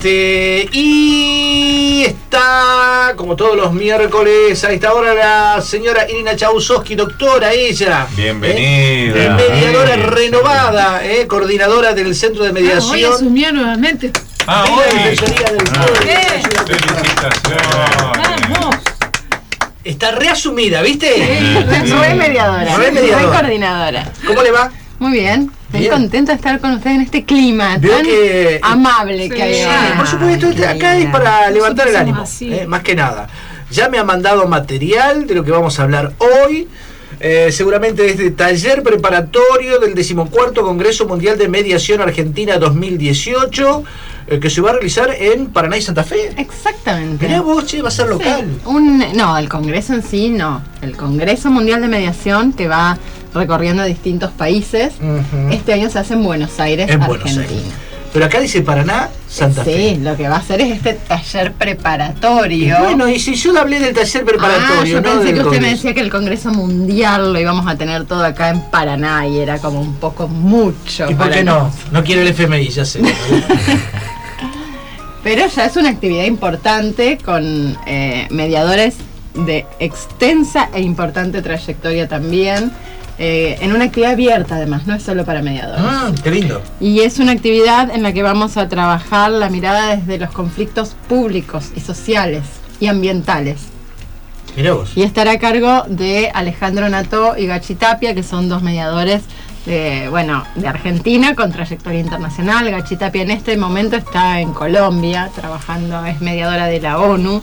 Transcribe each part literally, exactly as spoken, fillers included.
Este, y está, como todos los miércoles, a esta hora la señora Irina Chausovsky, doctora ella. Bienvenida. Eh, mediadora renovada, eh, coordinadora del Centro de Mediación. Ah, hoy asumió nuevamente. Ah, de hoy. la Defensoría del Ah, Pueblo. felicitaciones. Vamos. Está reasumida, ¿viste? Sí, Soy mediadora, Soy mediadora. soy coordinadora. ¿Cómo le va? Muy bien, estoy Bien. contenta de estar con ustedes en este clima Veo tan que- amable Sí, que hay sí, acá. Por supuesto, este- acá es para levantar el somos ánimo, así. eh, más que nada. Ya me ha mandado material de lo que vamos a hablar hoy. Eh, seguramente este taller preparatorio del decimocuarto Congreso Mundial de Mediación Argentina dos mil dieciocho, eh, que se va a realizar en Paraná y Santa Fe. Exactamente. Mirá vos, che, va a ser local. Un, no, el Congreso en sí no. El Congreso Mundial de Mediación que va recorriendo distintos países. Ujú. Este año se hace en Buenos Aires, En Buenos Argentina. Aires. Pero acá dice Paraná, Santa Sí, Fe. lo que va a hacer es este taller preparatorio. Y bueno, y si yo hablé del taller preparatorio, Ah, yo no pensé del que usted me Congreso. decía que el Congreso Mundial lo íbamos a tener todo acá en Paraná y era como un poco mucho. ¿Y por para qué no? nosotros. No quiere el F M I, ya sé. Pero ya es una actividad importante con eh, mediadores de extensa e importante trayectoria también. Eh, en una actividad abierta además, no es solo para mediadores. Ah, qué lindo. Y es una actividad en la que vamos a trabajar la mirada desde los conflictos públicos y sociales y ambientales. Mirá vos. Y estará a cargo de Alejandro Nató y Gachi Tapia, que son dos mediadores de, bueno, de Argentina con trayectoria internacional. Gachi Tapia en este momento está en Colombia trabajando, es mediadora de la ONU.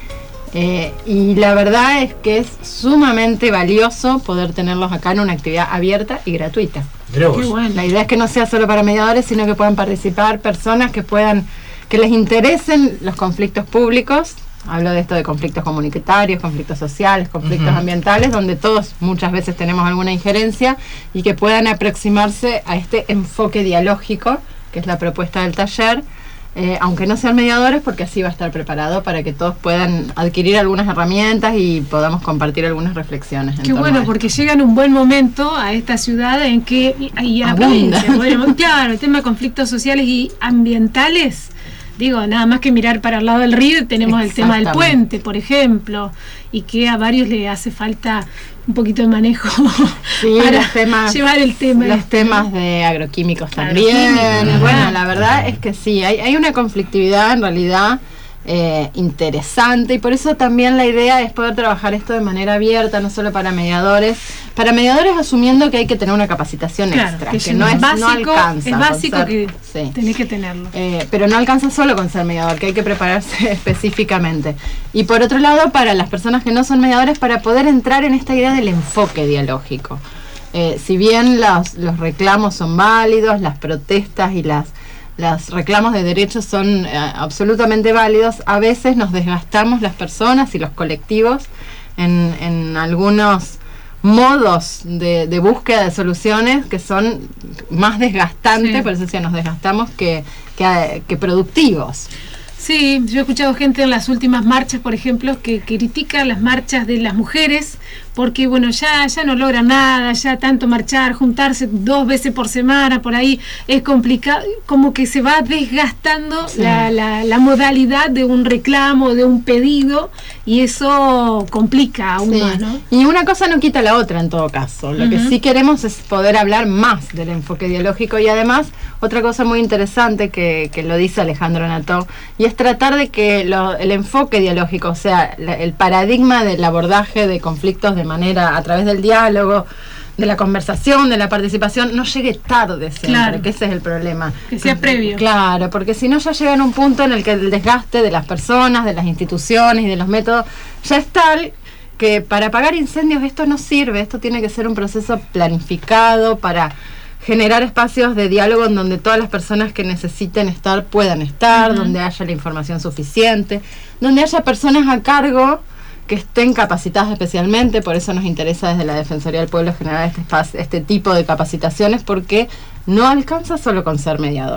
Eh, y la verdad es que es sumamente valioso poder tenerlos acá en una actividad abierta y gratuita. Mirá vos. Qué bueno. La idea es que no sea solo para mediadores, sino que puedan participar personas que puedan, que les interesen los conflictos públicos. Hablo de esto de conflictos comunitarios, conflictos sociales, conflictos Ujú. ambientales, donde todos muchas veces tenemos alguna injerencia y que puedan aproximarse a este enfoque dialógico, que es la propuesta del taller, eh, aunque no sean mediadores, porque así va a estar preparado para que todos puedan adquirir algunas herramientas y podamos compartir algunas reflexiones. en Qué torno a bueno, esto. porque llega en un buen momento a esta ciudad en que, y y a la Abunda. provincia, bueno, claro, el tema de conflictos sociales y ambientales, digo, nada más que mirar para el lado del río, tenemos el tema del Exactamente. puente, por ejemplo, y que a varios le hace falta un poquito de manejo Sí, para los temas, llevar el tema. los este, temas ¿no? de agroquímicos Agroquímicos, también. ¿no? Bueno, la verdad es que sí, hay, hay una conflictividad en realidad eh, interesante y por eso también la idea es poder trabajar esto de manera abierta, no solo para mediadores, para mediadores asumiendo que hay que tener una capacitación Claro, extra, que que, es no es básico, no alcanza. es con básico ser- que sí. tenés que tenerlo. Eh, pero no alcanza solo con ser mediador, que hay que prepararse específicamente. Y por otro lado, para las personas que no son mediadores, para poder entrar en esta idea del enfoque dialógico. Eh, si bien los, los reclamos son válidos, las protestas y las los reclamos de derechos son eh, absolutamente válidos, a veces nos desgastamos las personas y los colectivos en, en algunos modos de, de búsqueda de soluciones que son más desgastantes, Sí. por eso decía, nos desgastamos que, que, que productivos. Sí, yo he escuchado gente en las últimas marchas, por ejemplo, que critica las marchas de las mujeres porque, bueno, ya, ya no logran nada, ya tanto marchar, juntarse dos veces por semana, por ahí es complicado, como que se va desgastando Sí. la, la, la modalidad de un reclamo, de un pedido, y eso complica aún Sí. más, ¿no? Y una cosa no quita la otra en todo caso. Lo que Ujú. sí queremos es poder hablar más del enfoque dialógico y además otra cosa muy interesante que, que lo dice Alejandro Nató y es tratar de que lo- el enfoque dialógico, o sea, la- el paradigma del abordaje de conflictos de manera a través del diálogo, de la conversación, de la participación, no llegue tarde siempre, Claro. que ese es el problema. Que sea previo. Claro, porque si no ya llega en un punto en el que el desgaste de las personas, de las instituciones y de los métodos ya es tal que para apagar incendios esto no sirve, esto tiene que ser un proceso planificado para generar espacios de diálogo en donde todas las personas que necesiten estar puedan estar, Ujú. donde haya la información suficiente, donde haya personas a cargo que estén capacitadas especialmente, por eso nos interesa desde la Defensoría del Pueblo generar este espacio, este tipo de capacitaciones, porque no alcanza solo con ser mediador.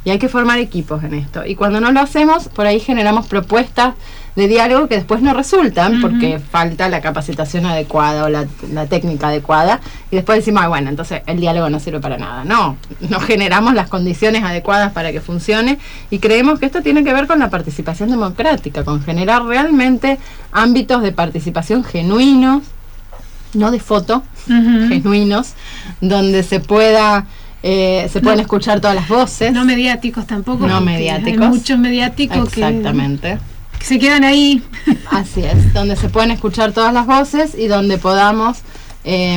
Y hay que formar equipos en esto. Y cuando no lo hacemos, por ahí generamos propuestas de diálogo que después no resultan, uh-huh. porque falta la capacitación adecuada o la, la técnica adecuada, y después decimos, ah, bueno, entonces el diálogo no sirve para nada. No, no generamos las condiciones adecuadas para que funcione, y creemos que esto tiene que ver con la participación democrática, con generar realmente ámbitos de participación genuinos, no de foto, uh-huh. genuinos, donde se pueda... Eh, se pueden no, escuchar todas las voces. No mediáticos tampoco. No mediáticos. Hay muchos mediáticos Exactamente. Que, que se quedan ahí. Así es, donde se pueden escuchar todas las voces y donde podamos eh,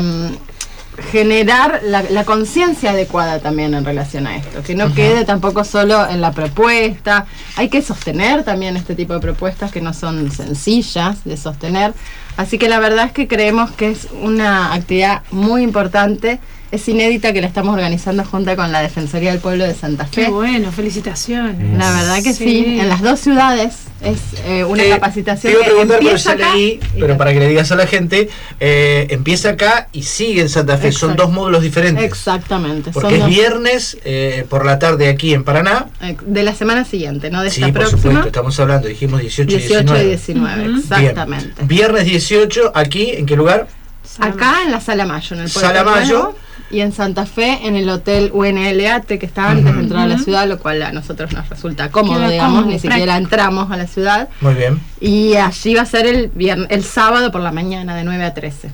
generar la, la conciencia adecuada también en relación a esto. Que no uh-huh. quede tampoco solo en la propuesta. Hay que sostener también este tipo de propuestas que no son sencillas de sostener. Así que la verdad es que creemos que es una actividad muy importante. Es inédita, que la estamos organizando junto con la Defensoría del Pueblo de Santa Fe. Qué bueno, felicitaciones. La verdad que sí, sí en las dos ciudades es eh, una eh, capacitación te iba a preguntar, que empieza pero ya leí, pero para que le digas a la gente, eh, empieza acá y sigue en Santa Fe. Exacto. Son dos módulos diferentes. Exactamente. Porque son es dos... viernes eh, por la tarde aquí en Paraná. De la semana siguiente, no de sí, esta por próxima. Supuesto, estamos hablando, dijimos dieciocho, dieciocho y diecinueve. y diecinueve, uh-huh. exactamente. Bien. Viernes dieciocho, aquí, ¿en qué lugar? Acá en la Sala Mayo, en el Puerto Sala Mayo. Y en Santa Fe, en el Hotel U N L A T, que está antes uh-huh. de entrar a la ciudad, lo cual a nosotros nos resulta cómodo, Queda digamos, cómodo, ni siquiera práctico. Entramos a la ciudad. Muy bien. Y allí va a ser el viernes, el sábado por la mañana, de nueve a trece.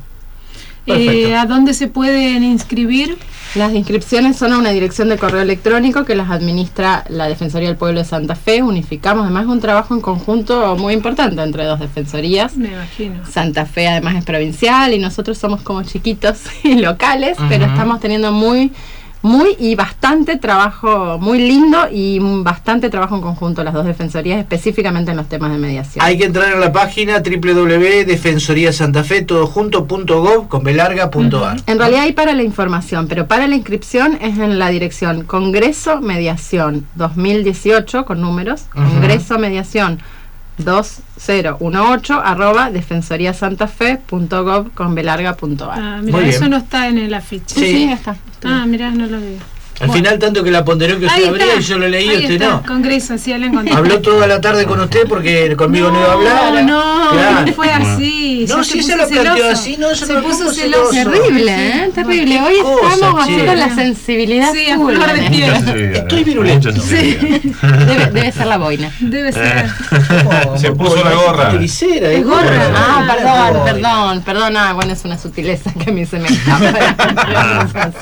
Eh, ¿A dónde se pueden inscribir? Las inscripciones son a una dirección de correo electrónico que las administra la Defensoría del Pueblo de Santa Fe. Unificamos, además, un trabajo en conjunto muy importante entre dos defensorías. Me imagino. Santa Fe además es provincial y nosotros somos como chiquitos y locales, uh-huh. pero estamos teniendo muy... muy y bastante trabajo, muy lindo y bastante trabajo en conjunto las dos defensorías, específicamente en los temas de mediación. Hay que entrar a la página doble u doble u doble u punto defensoría santa fe todo junto punto gov con b larga punto a r. En realidad hay para la información, pero para la inscripción es en la dirección Congreso Mediación dos mil dieciocho con números, uh-huh. Congreso Mediación dos mil dieciocho arroba defensoría santa fe punto gov con b larga punto a r. Ah, mira, eso no está en el afiche. Sí, sí está. Ah, mira, no lo veo. Al bueno. final, tanto que la ponderó que usted abría y yo lo leí, usted está. no. Congreso, sí, la encontré. Habló toda la tarde con usted porque conmigo no, no iba a hablar. No, claro. no fue así. No, si se lo planteó así, no, se lo puso celoso. Terrible, ¿eh? Terrible. Hoy cosa, estamos che. haciendo la sensibilidad. Sí, a flor de piel. Estoy virulento. Sí. Debe, debe ser la boina. Debe ser. Oh, se puso la gorra. Es gorra. Ah, perdón, perdón, perdón. Ah, bueno, es una sutileza que a mí se me escapa.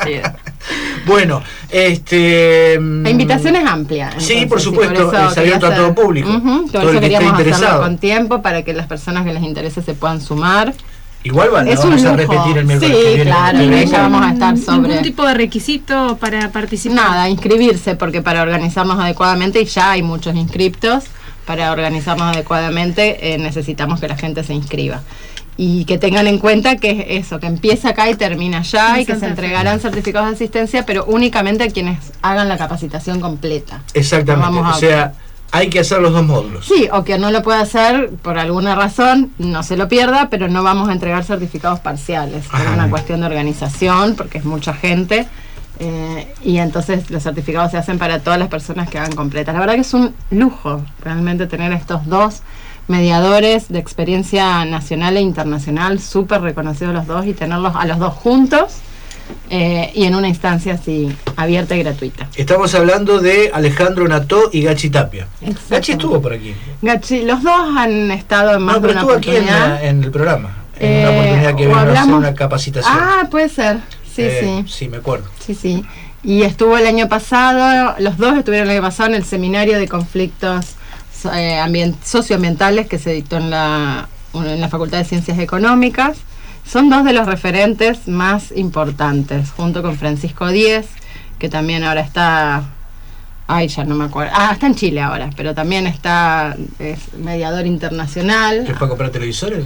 Bueno, este... La invitación es amplia. Entonces, sí, por supuesto, es abierto a todo público. Uh-huh, por todo eso el que queríamos esté interesado. hacerlo con tiempo para que las personas que les interese se puedan sumar. Igual van, es vamos un a repetir el miércoles sí, que viene. Claro, ya vamos a estar sobre... ¿Ningún tipo de requisito para participar? Nada, inscribirse, porque para organizarnos adecuadamente, y ya hay muchos inscriptos, para organizarnos adecuadamente eh, necesitamos que la gente se inscriba. Y que tengan en cuenta que es eso, que empieza acá y termina allá, y que se entregarán certificados de asistencia, pero únicamente a quienes hagan la capacitación completa. Exactamente, no vamos a... o sea, hay que hacer los dos módulos. Sí, o que no lo pueda hacer por alguna razón, no se lo pierda, pero no vamos a entregar certificados parciales. Es una cuestión de organización, porque es mucha gente, eh, y entonces los certificados se hacen para todas las personas que hagan completas. La verdad que es un lujo realmente tener estos dos mediadores de experiencia nacional e internacional, súper reconocidos los dos, y tenerlos a los dos juntos eh, y en una instancia así abierta y gratuita. Estamos hablando de Alejandro Nató y Gachi Tapia. Gachi estuvo por aquí. Gachi, los dos han estado en más no, de una oportunidad. No, pero estuvo aquí en, en el programa, en eh, una oportunidad que vino a hacer una capacitación. Ah, puede ser, sí, eh, sí. Sí, me acuerdo. Sí, sí. Y estuvo el año pasado, los dos estuvieron el año pasado en el seminario de conflictos Eh, ambient, socioambientales que se dictó en la, en la Facultad de Ciencias Económicas. Son dos de los referentes más importantes, junto con Francisco Díez, que también ahora está, ay, ya no me acuerdo, ah, está en Chile ahora, pero también está, es mediador internacional. ¿Qué es para comprar televisores?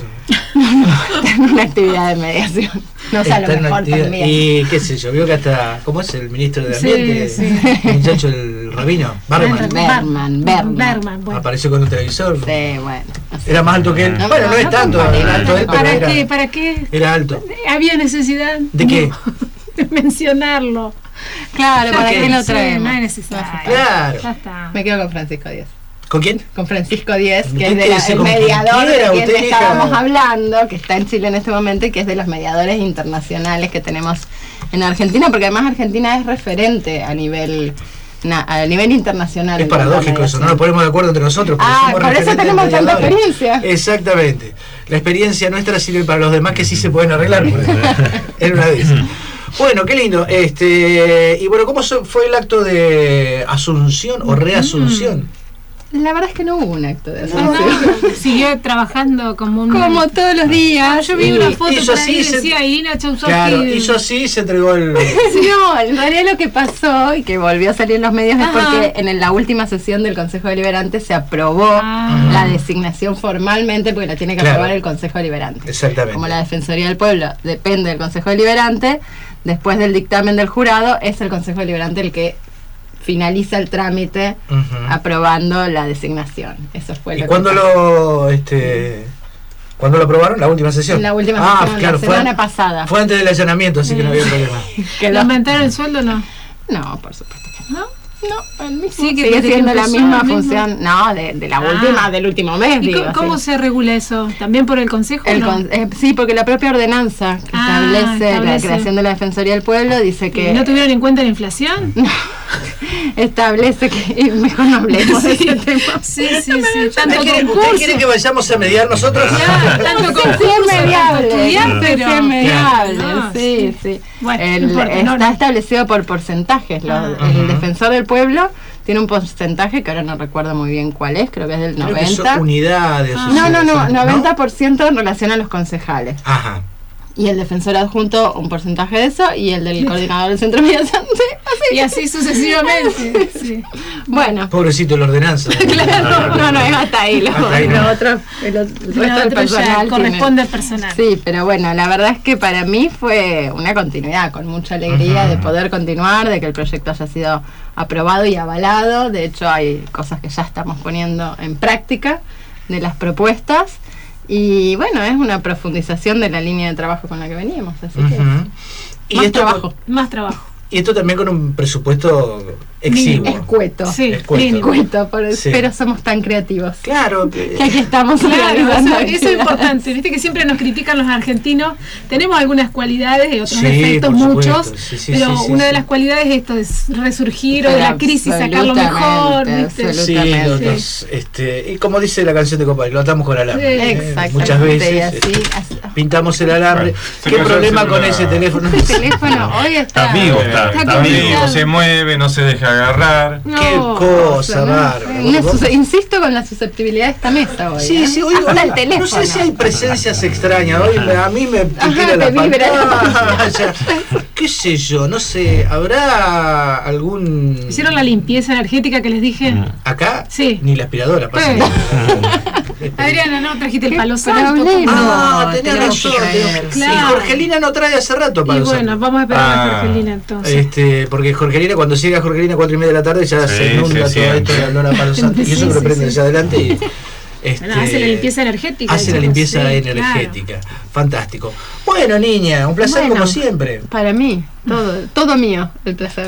Está en una actividad de mediación. No sé, a lo mejor también. Y qué sé yo, vio que hasta, ¿cómo es el ministro de Ambiente? Sí, sí. El muchacho, el rabino, Berman. Berman, Berman. Berman, bueno. Apareció con un televisor. Sí, bueno. Era más alto que él. No, bueno, no, no, es no tanto, era alto él, pero ¿Para era, qué? ¿Para qué? Era alto. ¿Había necesidad? ¿De qué? De mencionarlo. Claro, ¿para Ok. qué lo Sí, traemos? no es necesario. Claro. Ya está. Me quedo con Francisco Díez. ¿Con quién? Con Francisco Díez, que Usted es de la- quédese el con quien mediador quiera, de quien usted elija. estábamos hablando, que está en Chile en este momento y que es de los mediadores internacionales que tenemos en Argentina, porque además Argentina es referente a nivel na- a nivel internacional. Es en cuanto a paradójico eso, no nos mediación. ponemos de acuerdo entre nosotros. porque Ah, somos por eso referentes tenemos tanta mediadores. experiencia. Exactamente. La experiencia nuestra sirve para los demás que sí se pueden arreglar. Por ejemplo. Era una de esas. Bueno, qué lindo. Este, y bueno, ¿cómo so- fue el acto de asunción o reasunción? La verdad es que no hubo un acto de No, asunción. no, siguió trabajando como un... Como todos los días. Yo vi Y una foto hizo por ahí así, se- decía Irina Chausovsky. Claro, hizo así y se entregó el... No, en realidad lo que pasó y que volvió a salir en los medios es Ajá. porque en la última sesión del Consejo Deliberante se aprobó Ah. la designación formalmente, porque la tiene que Claro. aprobar el Consejo Deliberante. Exactamente. Como la Defensoría del Pueblo depende del Consejo Deliberante, después del dictamen del jurado es el Consejo Deliberante el que finaliza el trámite Ujú. aprobando la designación. Eso fue ¿Y lo cuándo que pasó. lo este cuándo lo aprobaron? ¿La última sesión? En la última ah, sesión, claro, la fue semana an- pasada. Fue antes del allanamiento, así que no había problema. Quedó- ¿Le aumentaron el sueldo o no? No, por supuesto que no. ¿No? No, el mismo. Sí, que sigue desde que siendo la empezó misma el mismo. función. No, de, de la Ah. última, del último mes, ¿Y digo. co- cómo sí. se regula eso? ¿También por el Consejo? El o no? con- eh, sí, porque la propia ordenanza que Ah, establece, la establece. creación de la Defensoría del Pueblo dice que... ¿Y ¿No tuvieron en cuenta la inflación? No, establece que... Mejor no hablemos de ese tema. Sí, sí, sí. ¿Usted Tanto quiere, usted concurso. quiere que vayamos a mediar nosotros? Ya, tanto Sí, sí, concurso, es mediable, tanto estudiar, sí, pero... sí, es mediable, No, sí, sí. Bueno, El- no importa, está no, no. establecido por porcentajes. lo- Ah. el Ujú. defensor del pueblo tiene un porcentaje que ahora no recuerdo muy bien cuál es, creo que es del Creo que son noventa. unidades. Ah. o No, sea, no, no, son- noventa por ciento en relación a los concejales. Ajá. Y el defensor adjunto un porcentaje de eso y el del coordinador del centro de mediación. sí, así. Y así sucesivamente. Sí. Bueno, Pobrecito la ordenanza. claro, no, no, es hasta ahí. Lo, Hasta ahí lo no. otro, el, el resto Lo del otro ya personal corresponde tiene- al personal. Sí, pero bueno, la verdad es que para mí fue una continuidad, con mucha alegría Ujú. de poder continuar, de que el proyecto haya sido aprobado y avalado. De hecho, hay cosas que ya estamos poniendo en práctica de las propuestas. Y bueno, es una profundización de la línea de trabajo con la que veníamos. Así que Ujú. Y más esto, trabajo. Más trabajo. y esto también con un presupuesto exiguo. Escueto. Sí, Escueto. mínimo. Escueto, por- Sí. pero somos tan creativos. Claro. Que aquí estamos Claro, organizando eso, eso es actividades. importante. Viste que siempre nos critican los argentinos. Tenemos algunas cualidades y otros Sí, defectos, por supuesto. muchos. Sí, sí, pero sí, sí, una de sí. las cualidades es esto, es resurgir o de la crisis, sacar lo Absolutamente, mejor. ¿viste? absolutamente. Sí, lo- Sí. los, este, y como dice la canción de Compadre, lo atamos con alambre. Sí. eh, Exactamente, muchas veces y así, este, así. pintamos el alambre. Bueno, se ¿Qué cayó el problema con celular. ese teléfono? El teléfono hoy está... Está vivo, está, Está está complicado. vivo, se mueve, no se deja agarrar. No, Qué cosa, ¿no? bárbaro. Una sus- insisto con la susceptibilidad de esta mesa hoy. Sí, ¿eh? sí, hoy, Hasta hoy- el teléfono. no sé si hay presencias extrañas. Hoy me- a mí me Ajá, tira la te vibra la pantalla. ¿Qué sé yo? No sé. ¿Habrá algún. ¿Hicieron la limpieza energética que les dije? ¿Acá? Sí. Ni la aspiradora pasa. Sí. Este, Adriana, ¿no? Trajiste el ¿Qué palo santo. problema? Ah, No, tenés tenemos razón. que tenés- traer. Y Claro. Jorgelina no trae hace rato Y para los bueno, santos. vamos a esperar a Ah. Jorgelina entonces. Este, porque Jorgelina, cuando llega Jorgelina a cuatro y media de la tarde, ya Sí, se inunda sí, todo siempre. esto de olor a palo santo. Y eso Sí, que lo sí, prende sí. hacia adelante y. Este, Bueno, hace la limpieza energética. hace la chicos, limpieza sí, energética. Fantástico. Bueno, niña, un placer Bueno. como siempre. Para mí, todo, todo mío, el placer.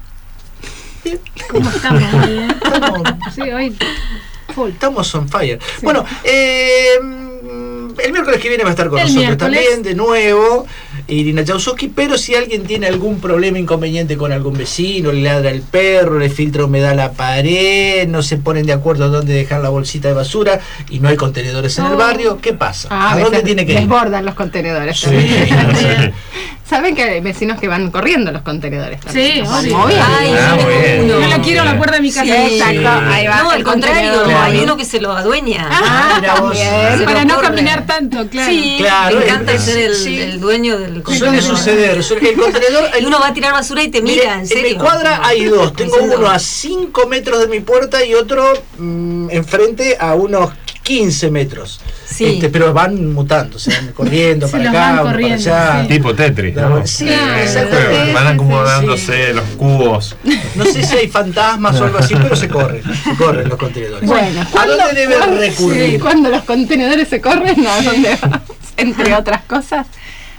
Claro. ¿Cómo estamos hoy, eh? Estamos, Sí, hoy. estamos on fire. Bueno, eh, el miércoles que viene va a estar con El nosotros miércoles. también, de nuevo, Irina Chausovsky, pero si alguien tiene algún problema, inconveniente con algún vecino, le ladra el perro, le filtra humedad a la pared, no se ponen de acuerdo dónde dejar la bolsita de basura y no hay contenedores en el Oh. barrio, ¿qué pasa? Ah, ¿A a dónde veces tiene que ir? desbordan los contenedores. Sí, también. sí. Saben que hay vecinos que van corriendo los contenedores también. Sí, Los van obvio. moviendo. Ay, Ah, yo muy bien. tengo Yo uno. la quiero a la puerta de mi casa. Sí. Exacto, ahí va. No, al el contrario, contenedor. hay uno que se lo adueña. Ah, mira vos. también. Se Para lo no corre. caminar tanto, claro. Sí, Claro, me encanta es- ser el, sí. el dueño del Suele contenedor. suceder, suele- el contenedor... Y uno va a tirar basura y te Mire, mira, en serio. mi cuadra hay dos. Tengo Diciendo, uno a cinco metros de mi puerta y otro mm, enfrente a unos quince metros. Sí. Este, pero van mutando, se van corriendo Se para los acá, van uno corriendo, para allá. sí. Tipo Tetris, ¿no? Sí, Claro. exactamente. Van acomodándose Sí. los cubos. No sé si hay fantasmas o algo así, pero se corren, se corren los contenedores. Bueno, ¿a ¿cuándo- dónde deben cuándo- recurrir? sí, cuando los contenedores se corren, ¿a dónde vamos? Entre otras cosas.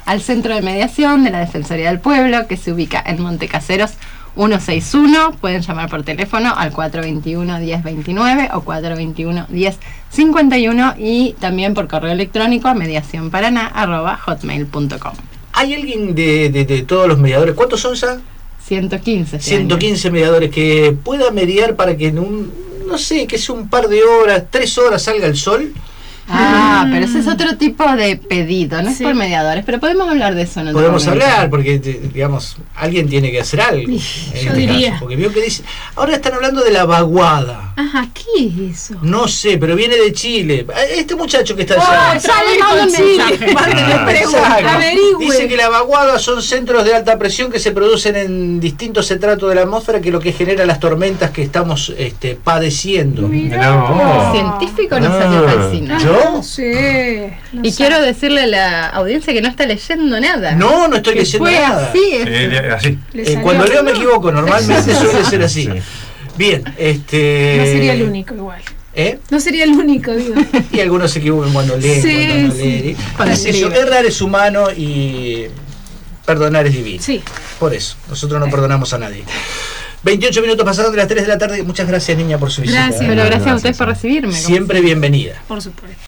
al Centro de Mediación de la Defensoría del Pueblo, que se ubica en Montecaseros ciento sesenta y uno. Pueden llamar por teléfono al cuatro veintiuno, diez veintinueve o cuatro veintiuno, diez cincuenta y uno y también por correo electrónico a mediacionparaná arroba hotmail punto com. ¿Hay alguien de, de, de todos los mediadores? ¿Cuántos son ya? ciento quince. este ciento quince mediadores que pueda mediar para que en un, no sé, que sea un par de horas, tres horas salga el sol. Ah, pero ese es otro tipo de pedido, no es Sí. por mediadores, pero podemos hablar de eso en otro Podemos momento. hablar, porque te- digamos, alguien tiene que hacer algo. en yo este diría. caso, porque veo que dice, ahora están hablando de la vaguada. Ajá, ¿qué es eso? No sé, pero viene de Chile. Este muchacho que está Ah, allá. ya le manda un consigue. mensaje. Mándenle Ah, mensaje. averigüe. Dice que la vaguada son centros de alta presión que se producen en distintos estratos de la atmósfera, que es lo que genera las tormentas que estamos este, padeciendo. Mirá vos. Científico no Ah, salió Falsina. ¿Yo? No sé. no Y sé. quiero decirle a la audiencia que no está leyendo nada. No, no estoy Que leyendo fue nada. así. Sí, es- le- así. Le Eh, salió. cuando leo me equivoco, normalmente Sí. suele ser así. Sí. Bien, este. No sería el único igual. ¿Eh? No sería el único, digo. Y algunos se equivocan cuando leen, Sí, cuando no sí. leen. Cuando Es eso, escriben. errar es humano y perdonar es divino. Sí. Por eso, nosotros no perdonamos a nadie. veintiocho minutos pasados de las tres de la tarde. Muchas gracias, niña, por su visita. Gracias. Pero gracias a Gracias. ustedes por recibirme. como Siempre bienvenida. Por supuesto.